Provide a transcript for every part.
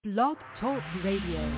Blog Talk Radio.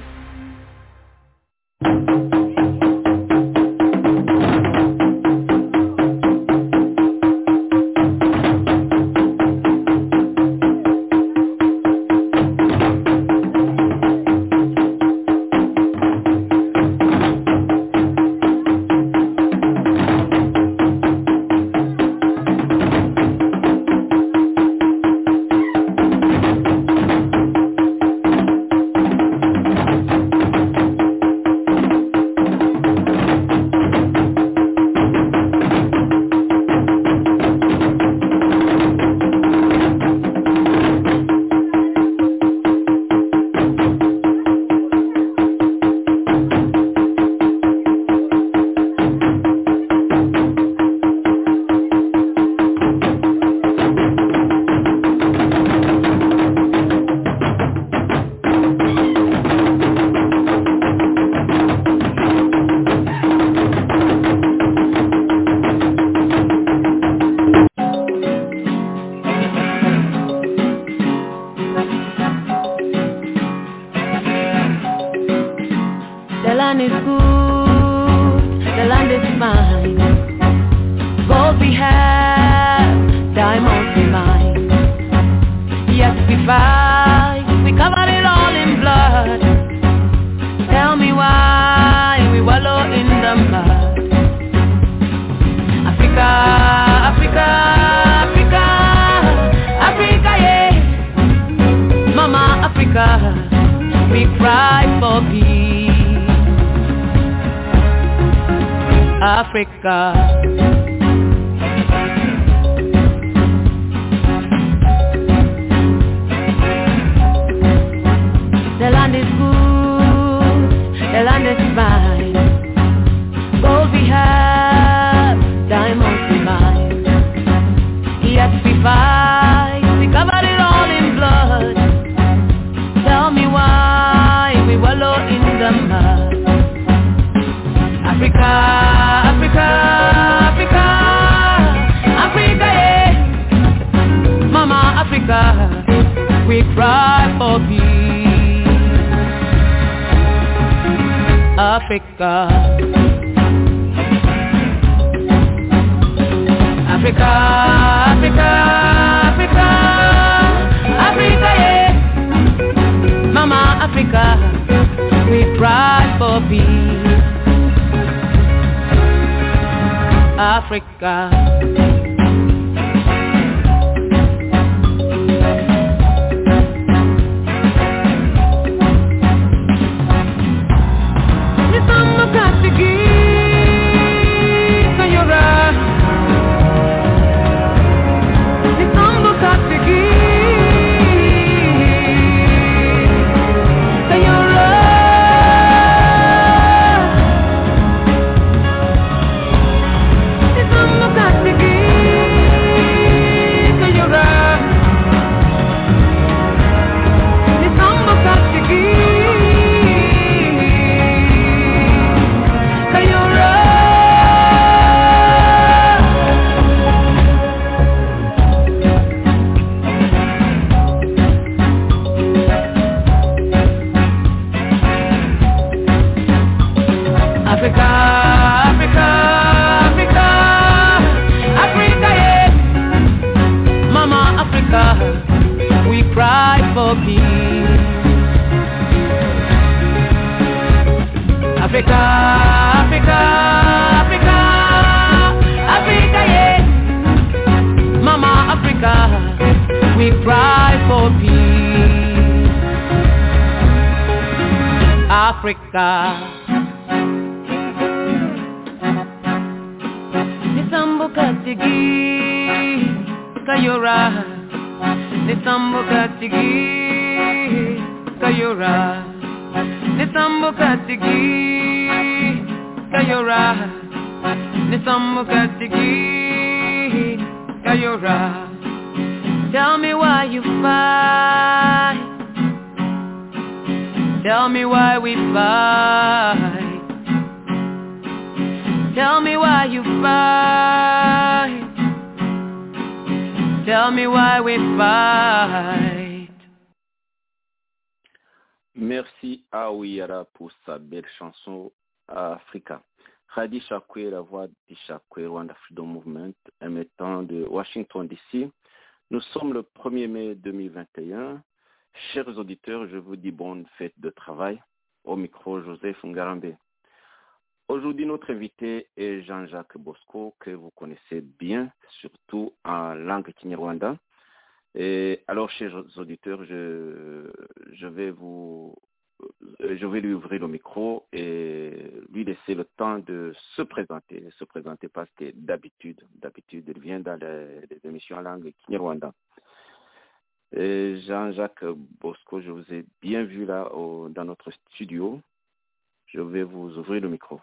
Tell me why we fight. Merci à Ouiara pour sa belle chanson Africa. Hadi Chakwe, la voix de Chakwe, Rwanda Freedom Movement, émettant de Washington DC. Nous sommes le 1er mai 2021. Chers auditeurs, je vous dis bonne fête de travail. Au micro, Joseph Ngarambe. Aujourd'hui, notre invité est Jean-Jacques Bosco, que vous connaissez bien, surtout en langue kinyarwanda. Et alors, chers auditeurs, je vais lui ouvrir le micro et lui laisser le temps de se présenter parce que d'habitude, il vient dans les émissions en langue kinyarwanda. Et Jean-Jacques Bosco, je vous ai bien vu là dans notre studio. Je vais vous ouvrir le micro.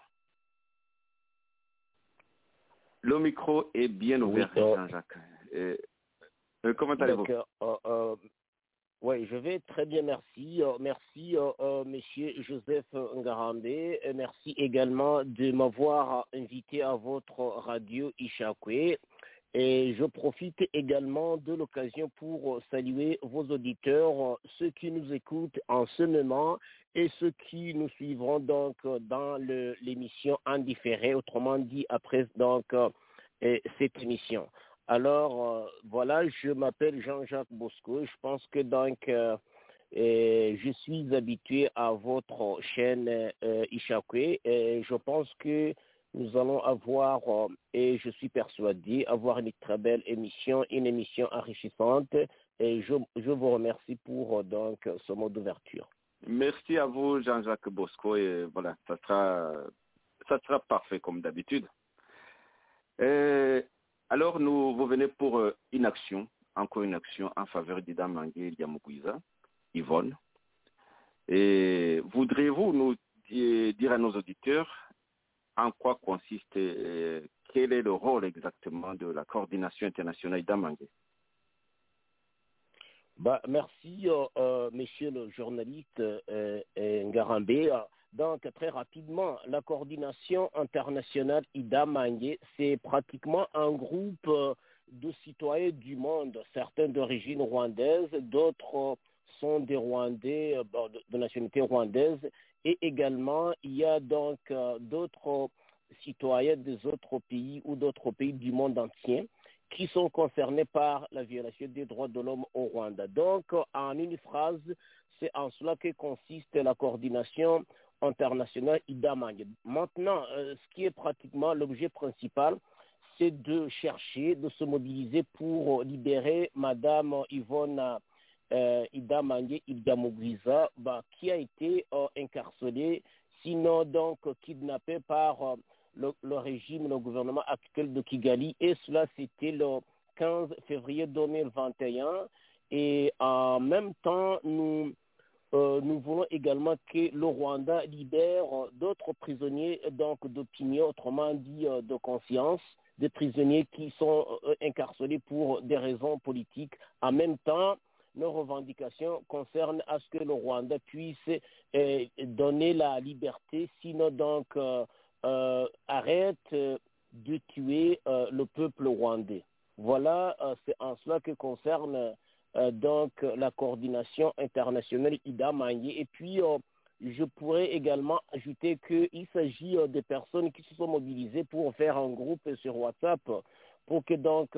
Le micro est bien ouvert, Jean-Jacques. Comment allez-vous? Oui, je vais très bien, merci. Merci, monsieur Joseph Ngarambe. Merci également de m'avoir invité à votre radio Ishakwe. Et je profite également de l'occasion pour saluer vos auditeurs, ceux qui nous écoutent en ce moment et ceux qui nous suivront donc dans l'émission en différé, autrement dit après donc cette émission. Alors, voilà, je m'appelle Jean-Jacques Bosco. Je pense que donc, je suis habitué à votre chaîne Ishakwe et je pense que nous allons avoir, et je suis persuadé, avoir une très belle émission, une émission enrichissante. Et je vous remercie pour donc ce mot d'ouverture. Merci à vous, Jean-Jacques Bosco. Et voilà, ça sera parfait comme d'habitude. Alors, vous venez pour encore une action en faveur d'Ida Mangué Diamogouiza, Yvonne. Et voudriez-vous nous dire à nos auditeurs en quoi consiste, quel est le rôle exactement de la coordination internationale d'Ida Mangué? Merci, monsieur le journaliste Ngarambe. Donc, très rapidement, la coordination internationale Ida Mangué, c'est pratiquement un groupe de citoyens du monde, certains d'origine rwandaise, d'autres sont des Rwandais de nationalité rwandaise, et également, il y a donc d'autres citoyens des autres pays ou d'autres pays du monde entier qui sont concernés par la violation des droits de l'homme au Rwanda. Donc, en une phrase, c'est en cela que consiste la coordination internationale Ida Mangué. Maintenant, ce qui est pratiquement l'objet principal, c'est de chercher, de se mobiliser pour libérer Madame Yvonne Ida Mangué Diamogouiza, qui a été incarcérée, sinon donc kidnappée par le régime, le gouvernement actuel de Kigali, et cela c'était le 15 février 2021. Et en même temps, nous voulons également que le Rwanda libère d'autres prisonniers donc d'opinion, autrement dit de conscience, des prisonniers qui sont incarcérés pour des raisons politiques. En même temps, nos revendications concernent à ce que le Rwanda puisse donner la liberté, sinon donc arrête de tuer le peuple rwandais. Voilà, c'est en cela que concerne donc la coordination internationale Ida Mangué. Et puis, je pourrais également ajouter qu'il s'agit des personnes qui se sont mobilisées pour faire un groupe sur WhatsApp pour que donc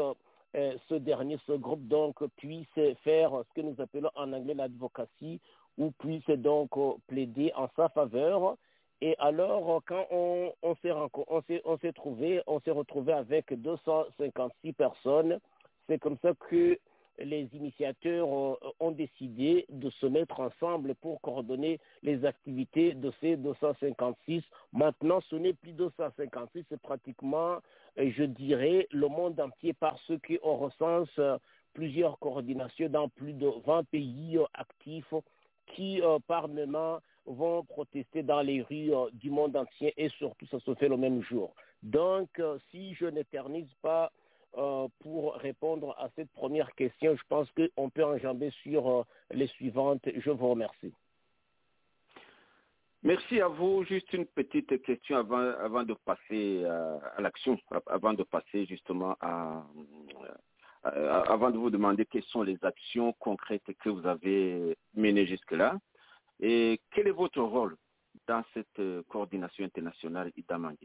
ce groupe donc puisse faire ce que nous appelons en anglais l'advocacy, ou puisse donc plaider en sa faveur. Et alors, quand on s'est retrouvé avec 256 personnes, c'est comme ça que les initiateurs ont décidé de se mettre ensemble pour coordonner les activités de ces 256. Maintenant, ce n'est plus 256, c'est pratiquement, je dirais, le monde entier, parce qu'on recense plusieurs coordinations dans plus de 20 pays actifs qui, par moment, vont protester dans les rues du monde entier, et surtout, ça se fait le même jour. Donc, si je n'éternise pas pour répondre à cette première question, je pense qu'on peut enjamber sur les suivantes. Je vous remercie. Merci à vous. Juste une petite question avant de passer à l'action, avant de passer justement avant de vous demander quelles sont les actions concrètes que vous avez menées jusque-là. Et quel est votre rôle dans cette coordination internationale Idamange?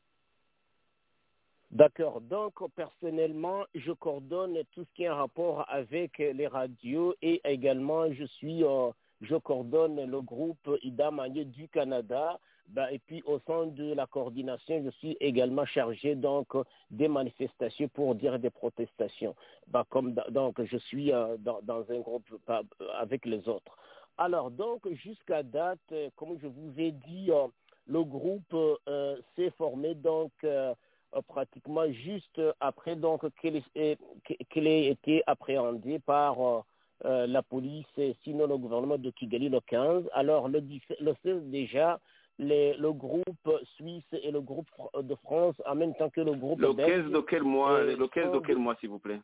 D'accord. Donc, personnellement, je coordonne tout ce qui est en rapport avec les radios et également, je coordonne le groupe Idamange du Canada. Et puis, au sein de la coordination, je suis également chargé donc des manifestations pour dire des protestations. Donc, je suis dans un groupe avec les autres. Alors, donc, jusqu'à date, comme je vous ai dit, le groupe s'est formé donc pratiquement juste après donc qu'il ait été appréhendé par la police, sinon le gouvernement de Kigali le 15. Alors, le 16 déjà, le groupe suisse et le groupe de France, en même temps que le groupe le 15 belge. De quel mois, le 15 de quel mois, s'il vous plaît?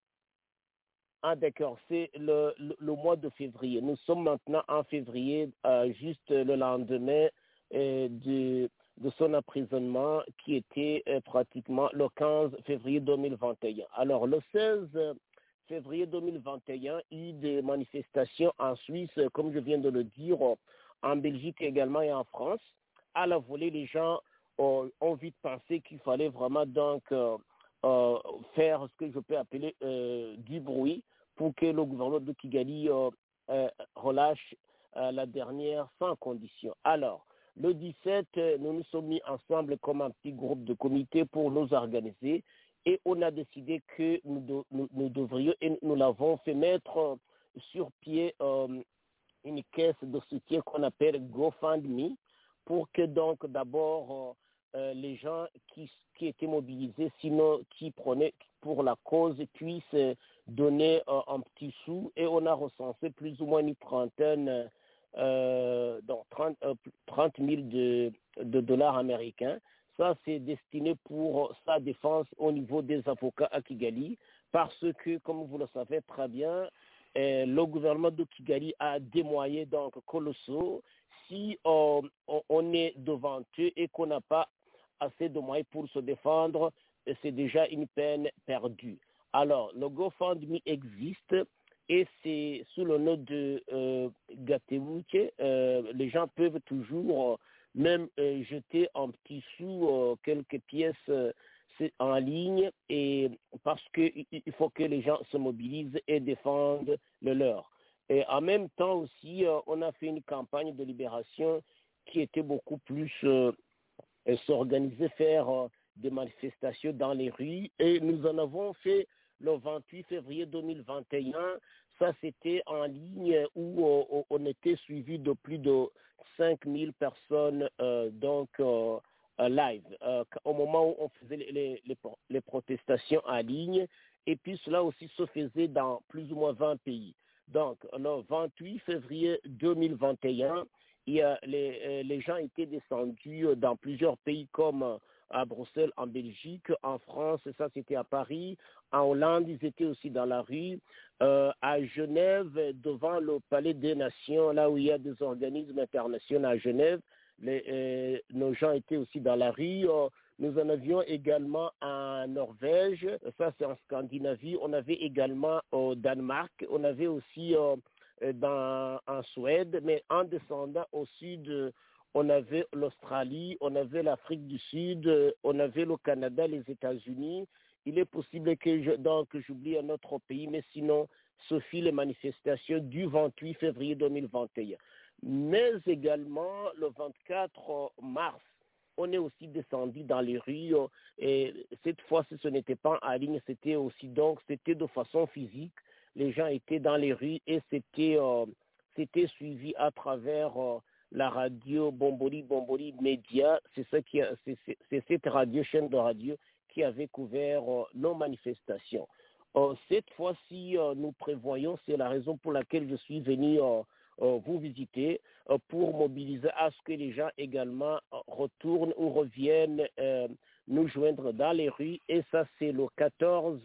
Ah d'accord, c'est le mois de février. Nous sommes maintenant en février, juste le lendemain de son emprisonnement qui était pratiquement le 15 février 2021. Alors le 16 février 2021, il y a eu des manifestations en Suisse, comme je viens de le dire, en Belgique également et en France. À la volée, les gens ont vite pensé qu'il fallait vraiment donc faire ce que je peux appeler du bruit pour que le gouvernement de Kigali relâche la dernière sans condition. Alors, le 17, nous nous sommes mis ensemble comme un petit groupe de comité pour nous organiser et on a décidé que nous devrions, et nous l'avons fait mettre sur pied une caisse de soutien qu'on appelle GoFundMe pour que donc d'abord les gens qui étaient mobilisés, sinon qui prenaient pour la cause, puissent donner un petit sou et on a recensé plus ou moins une trentaine, donc 30 000 de dollars américains. Ça, c'est destiné pour sa défense au niveau des avocats à Kigali parce que, comme vous le savez très bien, le gouvernement de Kigali a des moyens donc colossaux. Si on est devant eux et qu'on n'a pas assez de moyens pour se défendre, c'est déjà une peine perdue. Alors, le GoFundMe existe et c'est sous le nom de Gatewuke. Les gens peuvent toujours même jeter un petit sou, quelques pièces en ligne, et parce qu'il faut que les gens se mobilisent et défendent le leur. Et en même temps aussi, on a fait une campagne de libération qui était beaucoup plus s'organiser, faire des manifestations dans les rues. Et nous en avons fait le 28 février 2021. Ça, c'était en ligne où on était suivi de plus de 5000 personnes live au moment où on faisait les protestations en ligne. Et puis cela aussi se faisait dans plus ou moins 20 pays. Donc, le 28 février 2021, les gens étaient descendus dans plusieurs pays comme à Bruxelles, en Belgique, en France, ça c'était à Paris, en Hollande, ils étaient aussi dans la rue, à Genève, devant le Palais des Nations, là où il y a des organismes internationaux à Genève, nos gens étaient aussi dans la rue. Nous en avions également en Norvège, ça c'est en Scandinavie, on avait également au Danemark, on avait aussi en Suède, mais en descendant au sud, on avait l'Australie, on avait l'Afrique du Sud, on avait le Canada, les États-Unis. Il est possible que j'oublie un autre pays, mais sinon, ce fut les manifestations du 28 février 2021. Mais également, le 24 mars, on est aussi descendu dans les rues, et cette fois-ci, ce n'était pas en ligne, c'était de façon physique. Les gens étaient dans les rues et c'était suivi à travers la radio Bombori Média. C'est cette radio, chaîne de radio, qui avait couvert nos manifestations. Cette fois-ci, nous prévoyons, c'est la raison pour laquelle je suis venu vous visiter, pour mobiliser à ce que les gens également retournent ou reviennent nous joindre dans les rues. Et ça, c'est le 14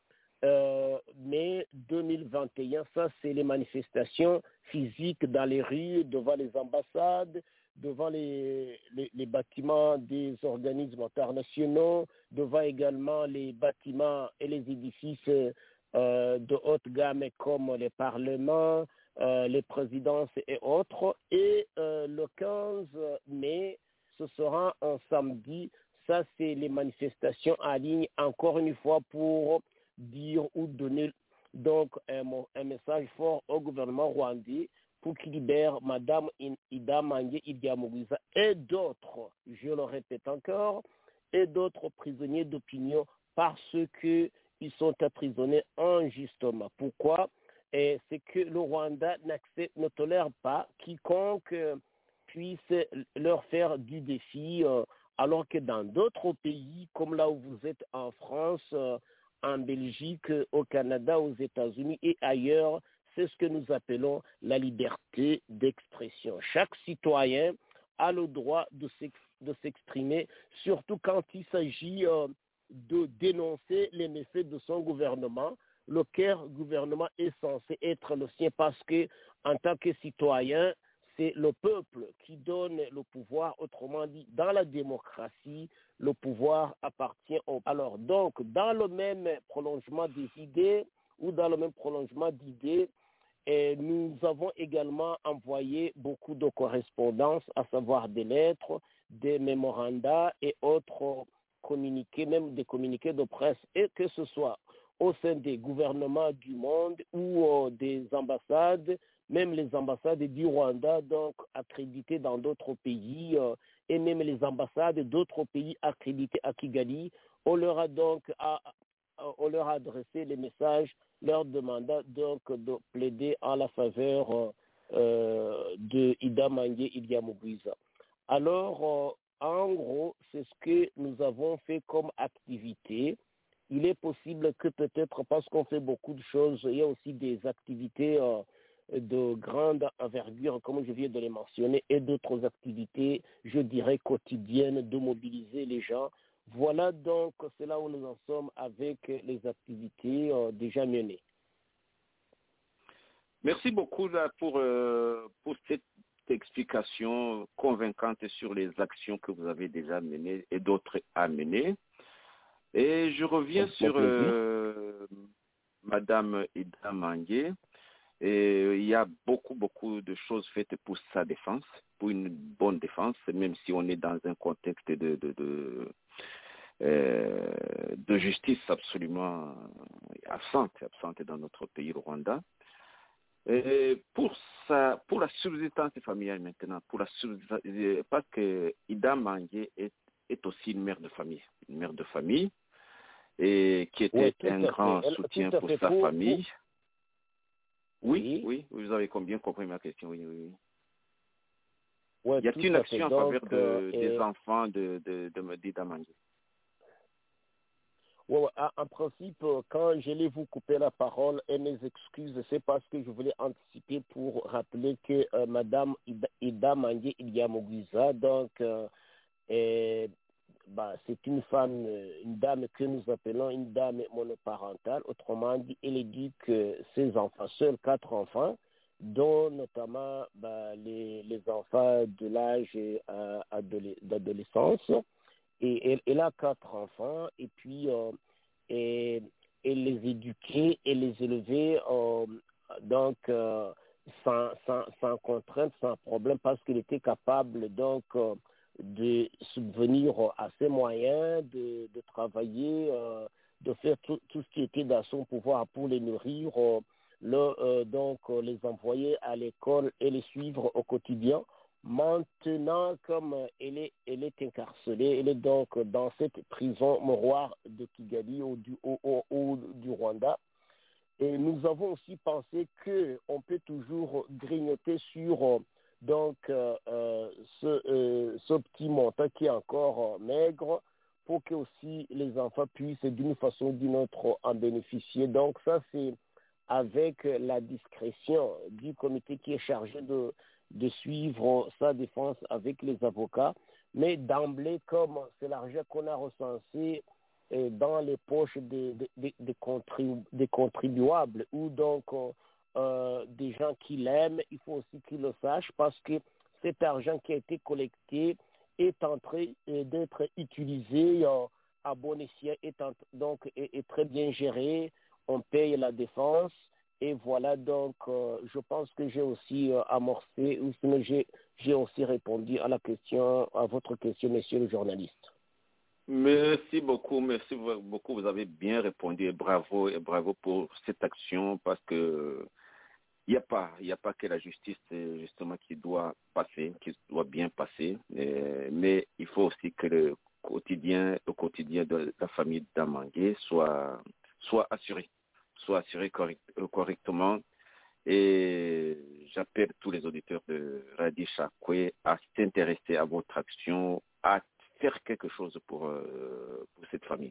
mai 2021. Ça, c'est les manifestations physiques dans les rues, devant les ambassades, devant les bâtiments des organismes internationaux, devant également les bâtiments et les édifices de haute gamme comme les parlements, les présidences et autres. Et le 15 mai, ce sera un samedi. Ça, c'est les manifestations en ligne, encore une fois, pour dire ou donner donc un message fort au gouvernement rwandais pour qu'il libère Madame Ida Mangé Idiamouguiza et d'autres, je le répète encore, et d'autres prisonniers d'opinion parce qu'ils sont emprisonnés injustement. Pourquoi? Et c'est que le Rwanda ne tolère pas quiconque puisse leur faire du défi, alors que dans d'autres pays, comme là où vous êtes en France, en Belgique, au Canada, aux États-Unis et ailleurs, c'est ce que nous appelons la liberté d'expression. Chaque citoyen a le droit de s'exprimer, surtout quand il s'agit de dénoncer les méfaits de son gouvernement. Lequel gouvernement est censé être le sien parce que, en tant que citoyen, c'est le peuple qui donne le pouvoir. Autrement dit, dans la démocratie, le pouvoir appartient au peuple. Alors, donc, dans le même prolongement des idées ou dans le même prolongement d'idées, nous avons également envoyé beaucoup de correspondances, à savoir des lettres, des mémorandas et autres communiqués, même des communiqués de presse, et que ce soit au sein des gouvernements du monde ou des ambassades, même les ambassades du Rwanda, donc accréditées dans d'autres pays, et même les ambassades d'autres pays accréditées à Kigali. On leur a donc adressé les messages leur demandant donc de plaider en la faveur de Ida Mangé Idiamouguiza. Alors, en gros, c'est ce que nous avons fait comme activité. Il est possible que peut-être, parce qu'on fait beaucoup de choses, il y a aussi des activités de grande envergure, comme je viens de les mentionner, et d'autres activités, je dirais, quotidiennes, de mobiliser les gens. Voilà donc, c'est là où nous en sommes avec les activités déjà menées. Merci beaucoup là, pour cette explication convaincante sur les actions que vous avez déjà menées et d'autres à mener. Et je reviens sur Madame Ida Mangé. Et il y a beaucoup de choses faites pour sa défense, pour une bonne défense, même si on est dans un contexte de justice absolument absente dans notre pays, le Rwanda. Et pour la subsistance familiale maintenant, parce que Ida Mangé est aussi une mère de famille, et qui était un grand soutien pour sa famille. Oui, vous avez bien compris ma question, oui. Ouais, y a-t-il une action en faveur des enfants d'Ida Mangé? En principe, quand je vais vous couper la parole et mes excuses, c'est parce que je voulais anticiper pour rappeler que Madame Ida Mangé Idiamouguiza, donc, c'est une femme, une dame que nous appelons une dame monoparentale. Autrement dit, elle éduque ses enfants, seuls 4 enfants, dont notamment les enfants de l'âge d'adolescence. Et elle a 4 enfants, et puis et les éduquer et les élever donc sans contrainte, sans problème, parce qu'il était capable donc de subvenir à ses moyens, de travailler, de faire tout ce qui était dans son pouvoir pour les nourrir, donc les envoyer à l'école et les suivre au quotidien. Maintenant, comme elle est incarcérée, elle est donc dans cette prison mouroir de Kigali ou du Rwanda. Et nous avons aussi pensé qu'on peut toujours grignoter sur ce petit montant qui est encore maigre pour que aussi les enfants puissent d'une façon ou d'une autre en bénéficier. Donc ça, c'est avec la discrétion du comité qui est chargé de suivre sa défense avec les avocats. Mais d'emblée, comme c'est l'argent qu'on a recensé dans les poches des contribuables ou donc des gens qui l'aiment, il faut aussi qu'ils le sachent, parce que cet argent qui a été collecté est en train d'être utilisé à bon escient, donc est très bien géré. On paye la défense Et voilà, donc, je pense que j'ai aussi amorcé, ou sinon j'ai aussi répondu à votre question, monsieur le journaliste. Merci beaucoup, vous avez bien répondu et bravo pour cette action parce que il n'y a pas que la justice justement qui doit passer, qui doit bien passer, mais il faut aussi que le quotidien de la famille Damangué soit assuré correctement. Et j'appelle tous les auditeurs de Radio Chakwe à s'intéresser à votre action, à faire quelque chose pour cette famille.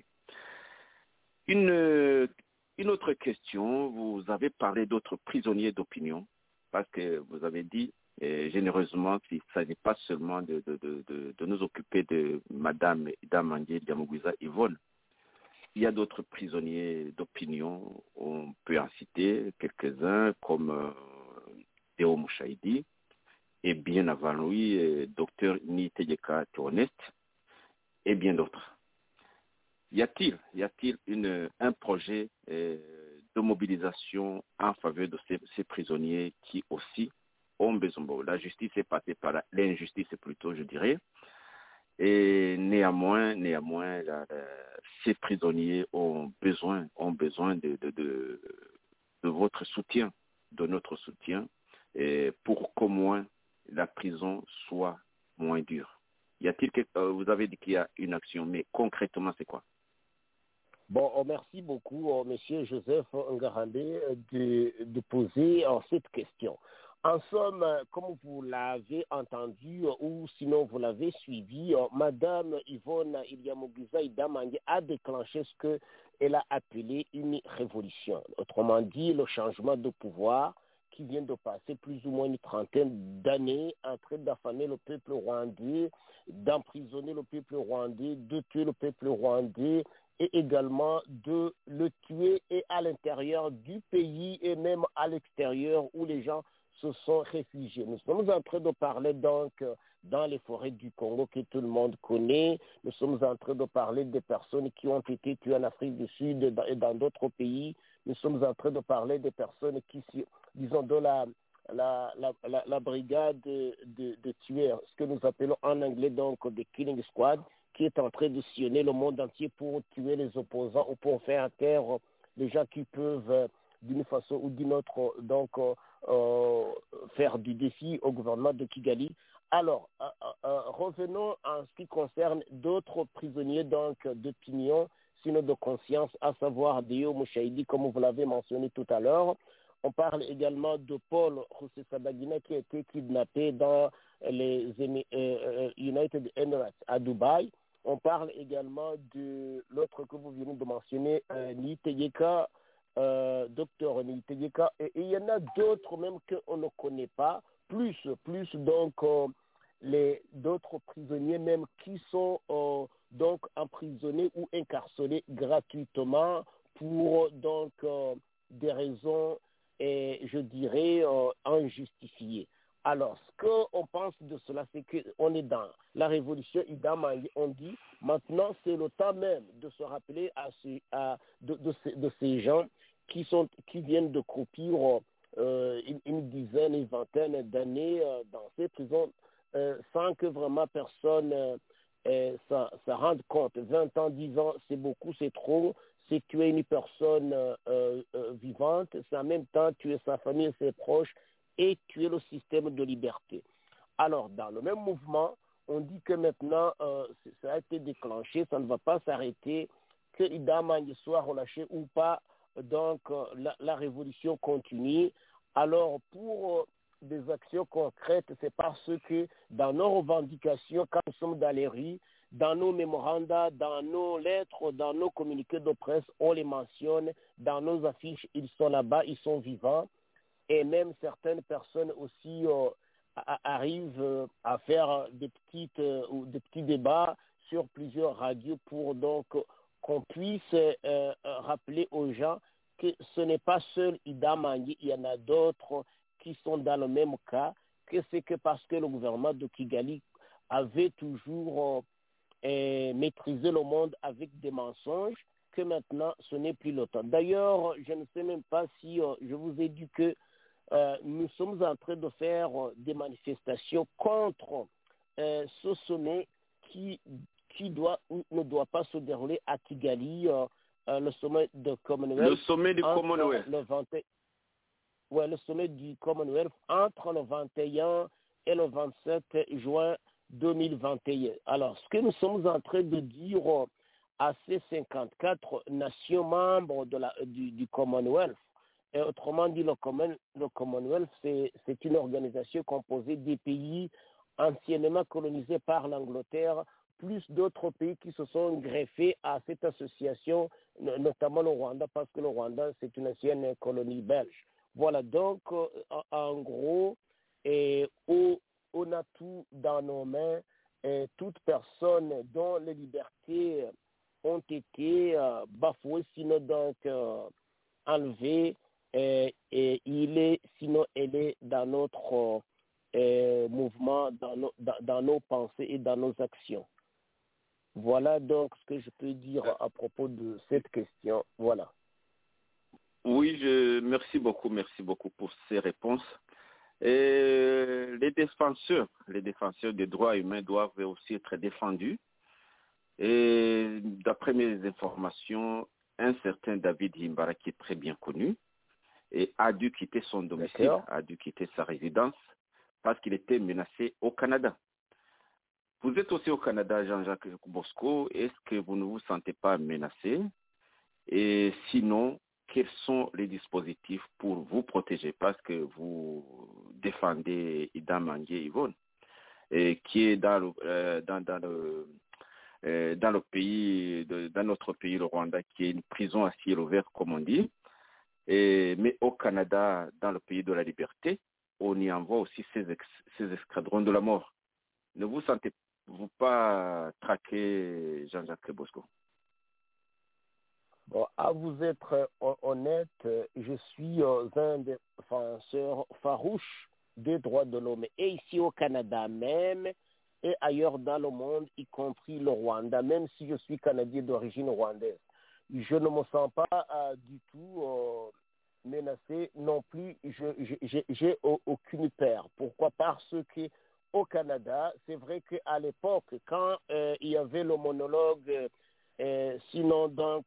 Une autre question, vous avez parlé d'autres prisonniers d'opinion, parce que vous avez dit généreusement qu'il ne s'agit pas seulement de nous occuper de Madame Damangué Diamogouisa Yvonne. Il y a d'autres prisonniers d'opinion, on peut en citer quelques-uns comme Théo Mouchaïdi et bien avant lui, Dr Niteyeka Théoneste et bien d'autres. Y a-t-il un projet de mobilisation en faveur de ces prisonniers qui aussi ont besoin? Bon, la justice est passée par l'injustice plutôt, je dirais. Et néanmoins, ces prisonniers ont besoin de votre soutien, de notre soutien, pour qu'au moins la prison soit moins dure. Y a-t-il vous avez dit qu'il y a une action, mais concrètement, c'est quoi? Bon, merci beaucoup, monsieur Joseph Ngarambe, de poser cette question. En somme, comme vous l'avez entendu ou sinon vous l'avez suivi, Madame Yvonne Iliamogouza Damangué a déclenché ce qu'elle a appelé une révolution. Autrement dit, le changement de pouvoir qui vient de passer plus ou moins une trentaine d'années en train d'affamer le peuple rwandais, d'emprisonner le peuple rwandais, de tuer le peuple rwandais et également de le tuer et à l'intérieur du pays et même à l'extérieur où les gens se sont réfugiés. Nous sommes en train de parler donc dans les forêts du Congo que tout le monde connaît. Nous sommes en train de parler des personnes qui ont été tuées en Afrique du Sud et dans d'autres pays. Nous sommes en train de parler des personnes qui, disons, de la brigade de tueurs, ce que nous appelons en anglais donc des Killing Squad, qui est en train de sillonner le monde entier pour tuer les opposants ou pour faire taire les gens qui peuvent d'une façon ou d'une autre donc faire du défi au gouvernement de Kigali. Alors, revenons en ce qui concerne d'autres prisonniers donc d'opinion, sinon de conscience, à savoir Théo Mouchaïdi, comme vous l'avez mentionné tout à l'heure. On parle également de Paul Rusesabagina qui a été kidnappé dans les United Emirates à Dubaï. On parle également de l'autre que vous venez de mentionner, Niteyeka, Dr Niteyeka, et il y en a d'autres même qu'on ne connaît pas, plus donc d'autres prisonniers même qui sont donc emprisonnés ou incarcérés gratuitement pour donc des raisons, je dirais, injustifiées. Alors, ce qu'on pense de cela, c'est qu'on est dans la révolution Idamangué. On dit, maintenant, c'est le temps même de se rappeler de ces gens qui viennent de croupir une dizaine, une vingtaine d'années dans ces prisons sans que vraiment personne ça rende compte. 20 ans, 10 ans, c'est beaucoup, c'est trop. C'est tuer une personne vivante, c'est en même temps tuer sa famille et ses proches, et tuer le système de liberté. Alors, dans le même mouvement, on dit que maintenant, ça a été déclenché, ça ne va pas s'arrêter, que Idamangué soit relâché ou pas, donc la révolution continue. Alors, pour des actions concrètes, c'est parce que dans nos revendications, quand nous sommes dans les rues, dans nos mémorandas, dans nos lettres, dans nos communiqués de presse, on les mentionne, dans nos affiches, ils sont là-bas, ils sont vivants. Et même certaines personnes aussi arrivent à faire des petits débats sur plusieurs radios pour donc qu'on puisse rappeler aux gens que ce n'est pas seul Idamangué, il y en a d'autres qui sont dans le même cas, que c'est que parce que le gouvernement de Kigali avait toujours maîtrisé le monde avec des mensonges, que maintenant, ce n'est plus le temps. D'ailleurs, je ne sais même pas si je vous ai dit que nous sommes en train de faire des manifestations contre ce sommet qui ne doit pas se dérouler à Kigali, le sommet de Commonwealth. Le sommet du Commonwealth. Le sommet du Commonwealth entre le 21 et le 27 juin 2021. Alors, ce que nous sommes en train de dire à ces 54 nations membres du Commonwealth, et autrement dit, le Commonwealth, c'est une organisation composée des pays anciennement colonisés par l'Angleterre, plus d'autres pays qui se sont greffés à cette association, notamment le Rwanda, parce que le Rwanda, c'est une ancienne colonie belge. Voilà, donc, en gros, on a tout dans nos mains, et toute personne dont les libertés ont été bafouées, sinon donc enlevées, et sinon elle est dans notre mouvement, dans nos pensées et dans nos actions. Voilà donc ce que je peux dire à propos de cette question. Voilà. Oui, merci beaucoup pour ces réponses. Et les défenseurs des droits humains doivent aussi être défendus. Et d'après mes informations, un certain David Himbara, qui est très bien connu, et a dû quitter son domicile, a dû quitter sa résidence parce qu'il était menacé au Canada. Vous êtes aussi au Canada, Jean-Jacques Bosco. Est-ce que vous ne vous sentez pas menacé? Et sinon, quels sont les dispositifs pour vous protéger? Parce que vous défendez Ida Mangué Yvonne, qui est dans notre pays, le Rwanda, qui est une prison à ciel ouvert, comme on dit. Mais au Canada, dans le pays de la liberté, on y envoie aussi ces escadrons de la mort. Ne vous sentez-vous pas traqué, Jean-Jacques Bosco? Bon, à vous être honnête, je suis un défenseur farouche des droits de l'homme. Et ici au Canada même, et ailleurs dans le monde, y compris le Rwanda, même si je suis Canadien d'origine rwandaise. Je ne me sens pas du tout menacé non plus. J'ai aucune peur. Pourquoi? Parce que au Canada, c'est vrai qu'à l'époque, quand il y avait le monologue, sinon donc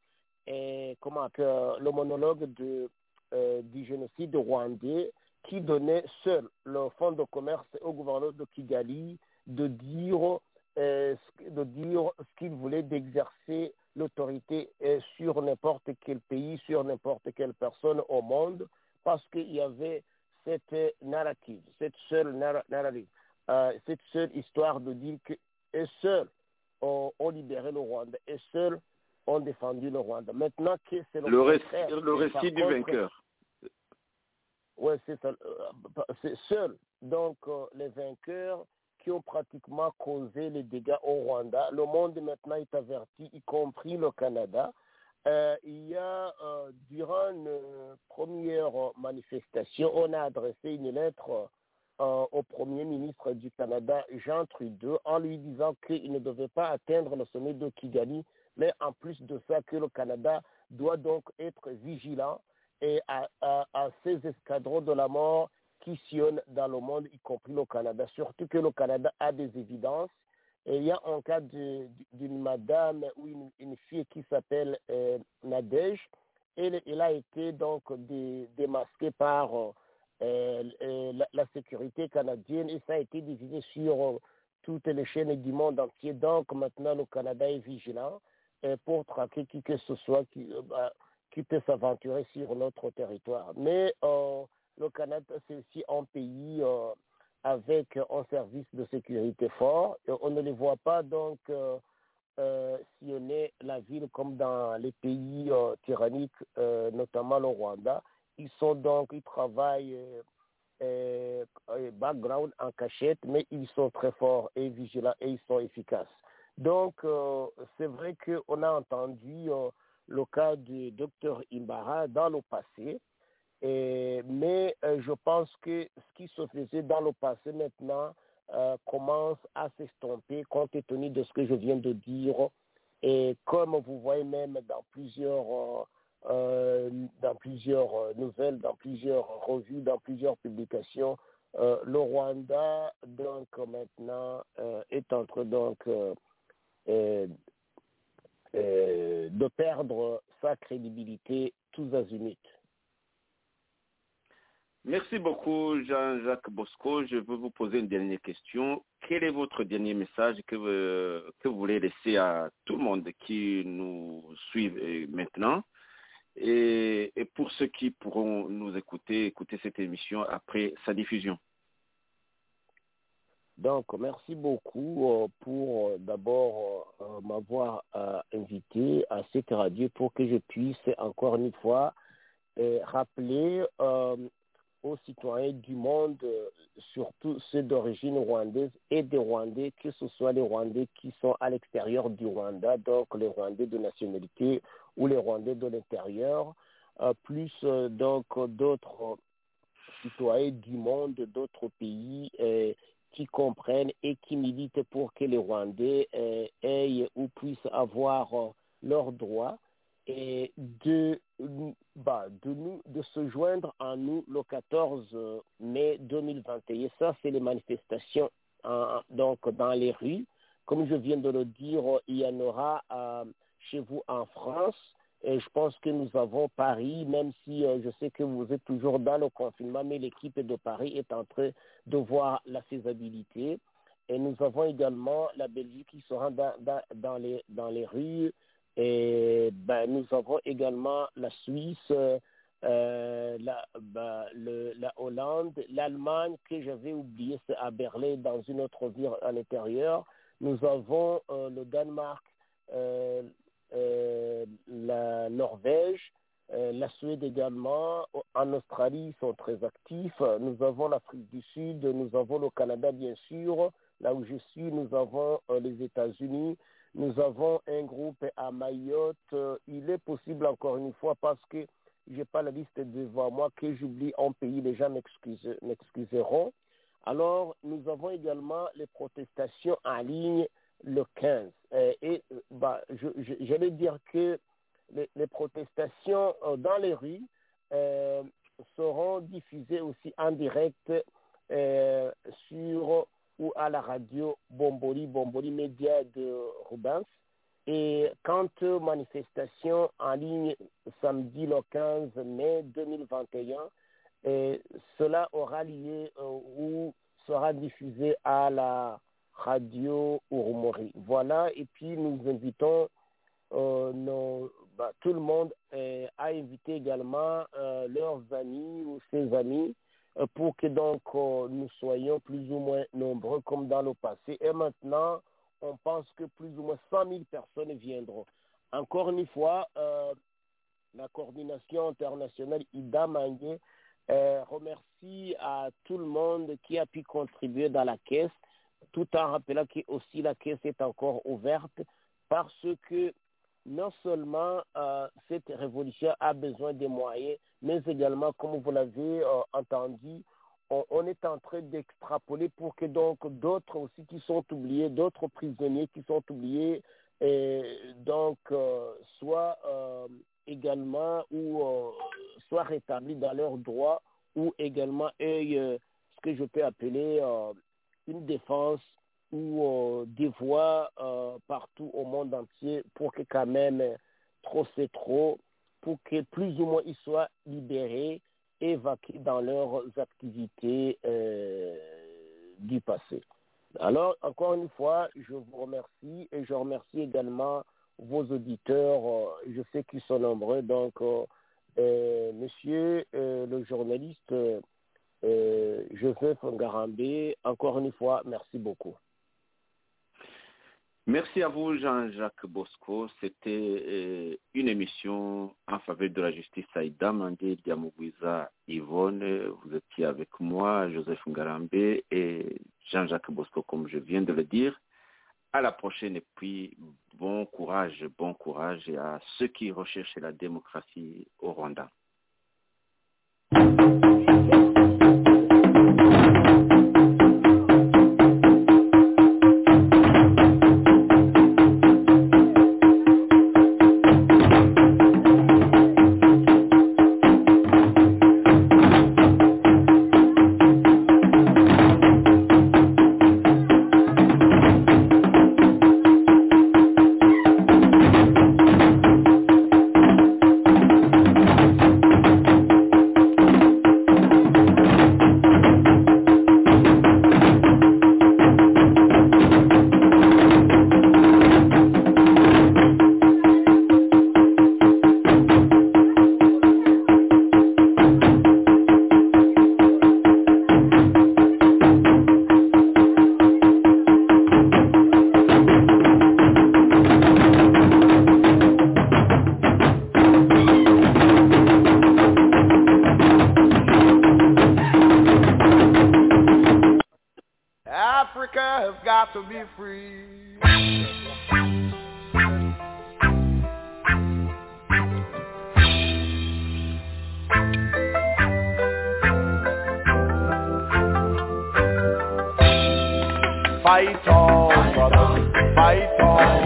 le monologue du génocide rwandais, qui donnait seul le fonds de commerce au gouverneur de Kigali de dire ce qu'il voulait, d'exercer l'autorité sur n'importe quel pays, sur n'importe quelle personne au monde, parce qu'il y avait cette narrative, cette seule histoire de dire que seuls ont libéré le Rwanda, et seuls ont défendu le Rwanda. Maintenant que c'est le récit du vainqueur. Oui, c'est ça. C'est seuls, donc, les vainqueurs qui ont pratiquement causé les dégâts au Rwanda. Le monde maintenant est averti, y compris le Canada. Il y a, durant une première manifestation, on a adressé une lettre au Premier ministre du Canada, Jean Trudeau, en lui disant qu'il ne devait pas atteindre le sommet de Kigali, mais en plus de ça, que le Canada doit donc être vigilant et à ces escadrons de la mort qui sillonnent dans le monde, y compris le Canada. Surtout que le Canada a des évidences. Et il y a un cas d'une madame ou une fille qui s'appelle Nadège. Elle a été donc démasquée par la sécurité canadienne, et ça a été diffusé sur toutes les chaînes du monde entier. Donc maintenant, le Canada est vigilant pour traquer qui que ce soit qui peut s'aventurer sur notre territoire. Mais le Canada, c'est aussi un pays avec un service de sécurité fort. Et on ne les voit pas donc sillonner la ville comme dans les pays tyranniques, notamment le Rwanda. Ils travaillent background en cachette, mais ils sont très forts et vigilants et ils sont efficaces. Donc, c'est vrai qu'on a entendu le cas du docteur Himbara dans le passé, mais je pense que ce qui se faisait dans le passé maintenant commence à s'estomper compte tenu de ce que je viens de dire Et comme vous voyez même dans plusieurs nouvelles, dans plusieurs revues, dans plusieurs publications, le Rwanda donc maintenant est en train donc de perdre sa crédibilité tous azimuts. Merci beaucoup, Jean-Jacques Bosco. Je veux vous poser une dernière question. Quel est votre dernier message que vous voulez laisser à tout le monde qui nous suivent maintenant et pour ceux qui pourront nous écouter cette émission après sa diffusion? Donc, merci beaucoup pour d'abord m'avoir invité à cette radio pour que je puisse encore une fois rappeler aux citoyens du monde, surtout ceux d'origine rwandaise et des Rwandais, que ce soit les Rwandais qui sont à l'extérieur du Rwanda, donc les Rwandais de nationalité ou les Rwandais de l'intérieur, plus donc d'autres citoyens du monde, d'autres pays qui comprennent et qui militent pour que les Rwandais aient ou puissent avoir leurs droits et de se joindre à nous le 14 mai 2021. Ça, c'est les manifestations donc dans les rues. Comme je viens de le dire, il y en aura chez vous en France. Et je pense que nous avons Paris, même si je sais que vous êtes toujours dans le confinement, mais l'équipe de Paris est en train de voir la faisabilité. Et nous avons également la Belgique qui sera dans les rues. Et nous avons également la Suisse, la Hollande, l'Allemagne, que j'avais oublié, c'est à Berlin, dans une autre ville à l'intérieur. Nous avons le Danemark, la Norvège, la Suède également. En Australie, ils sont très actifs. Nous avons l'Afrique du Sud, nous avons le Canada, bien sûr. Là où je suis, nous avons les États-Unis. Nous avons un groupe à Mayotte. Il est possible, encore une fois, parce que je n'ai pas la liste devant moi, que j'oublie un pays, les gens m'excuseront. Alors, nous avons également les protestations en ligne le 15. J'allais dire que les protestations dans les rues seront diffusées aussi en direct sur ou à la radio Bomboli Média de Rubens. Et quant aux manifestations en ligne samedi le 15 mai 2021, cela aura lieu ou sera diffusé à la radio Urumori. Voilà, et puis nous invitons tout le monde à inviter également leurs amis ou ses amis pour que donc nous soyons plus ou moins nombreux comme dans le passé. Et maintenant, on pense que plus ou moins 100 000 personnes viendront. Encore une fois, la coordination internationale Ida Mangé remercie à tout le monde qui a pu contribuer dans la caisse, tout en rappelant que aussi la caisse est encore ouverte parce que non seulement cette révolution a besoin des moyens, mais également, comme vous l'avez entendu, on est en train d'extrapoler pour que donc d'autres aussi qui sont oubliés, d'autres prisonniers qui sont oubliés, soient également ou soient rétablis dans leurs droits ou également aient ce que je peux appeler une défense ou des voix partout au monde entier pour que quand même trop c'est trop, pour que plus ou moins ils soient libérés, évacués dans leurs activités du passé. Alors, encore une fois, je vous remercie et je remercie également vos auditeurs, je sais qu'ils sont nombreux, donc monsieur le journaliste Joseph Ngarambe, encore une fois, merci beaucoup. Merci à vous, Jean-Jacques Bosco. C'était une émission en faveur de la justice à Ida Mangé, Diamogwiza, Yvonne. Vous étiez avec moi, Joseph Ngarambe et Jean-Jacques Bosco, comme je viens de le dire. À la prochaine et puis bon courage à ceux qui recherchent la démocratie au Rwanda. Africa has got to be free. Fight on, brothers, fight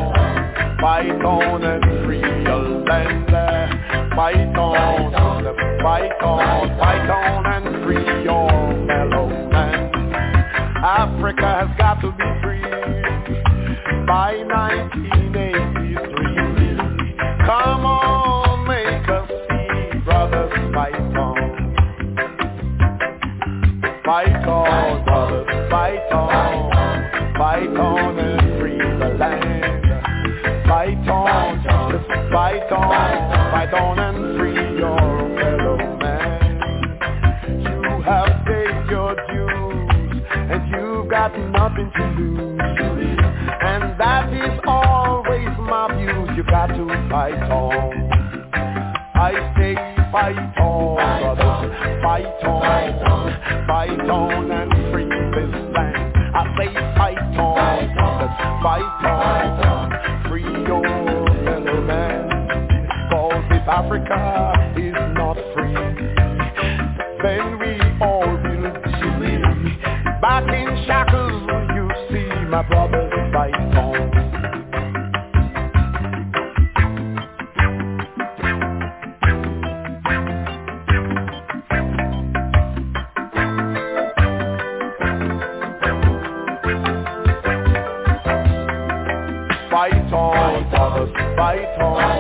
on and free your land. Fight on, fight on and free your fellow man. Africa has got to be free by 1983. Come on, make us see, brothers, fight on. Fight on, brothers, fight on. Fight on and free the land. Fight on, just fight on and free your fellow man. You have paid your dues and you've got nothing to lose. And that is always my view. You got to fight on. I say fight on, brothers, fight on and free this land. I say fight on, free your fellow man. Cause if Africa is not free, then we all will be back in shackles. You see, my brothers, fight on. Fight on, brothers, fight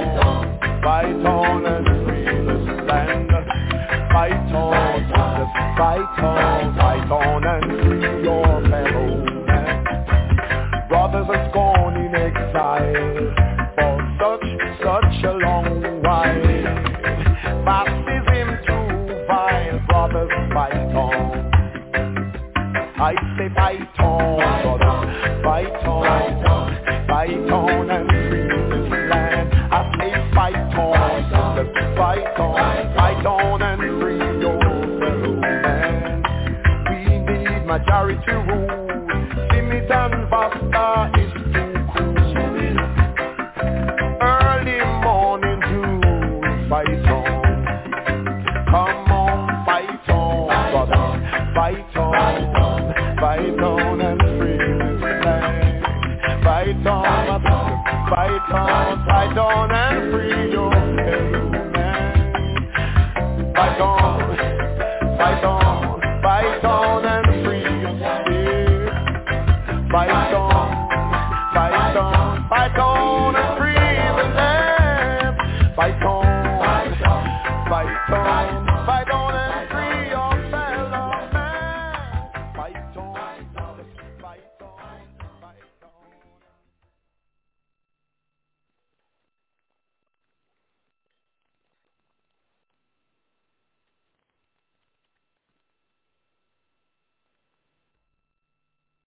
on and free this land. Fight on, just fight on and free your fellow man. Brothers has gone in exile for such a long while. Fascism too vile, brothers, fight on. I say fight on, brothers, fight on and free this land. I say fight on and free your fellow man. We need majority rule. Simit and Vasta is too cool. Early morning dew, fight on. Come on, fight on, brothers, fight on and free this land. Fight on and free